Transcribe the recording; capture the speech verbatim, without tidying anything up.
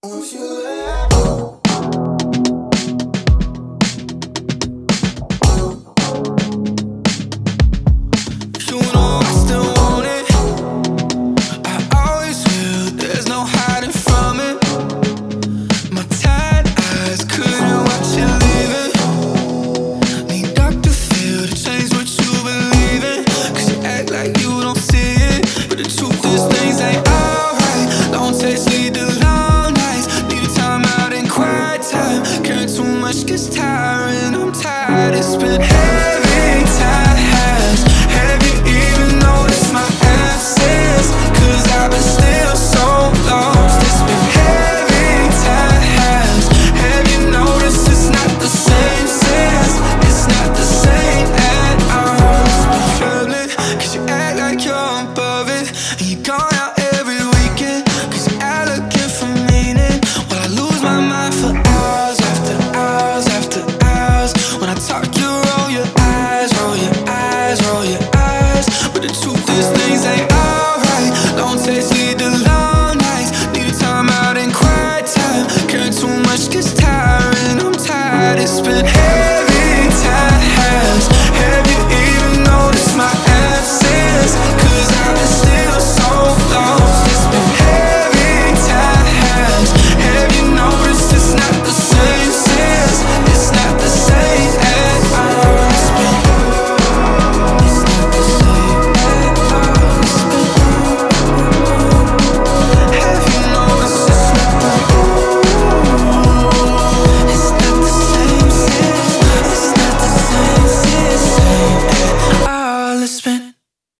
If you let you know I still want it. I always will, there's no hiding from it. My tired eyes couldn't watch you leaving. Need doctor feel to change what you believe in. Cause you act like you don't see it, but the truth is things ain't alright. Long text lead to long nights. Need a time out and quiet time. Caring too much gets tiring, I'm tired. It's been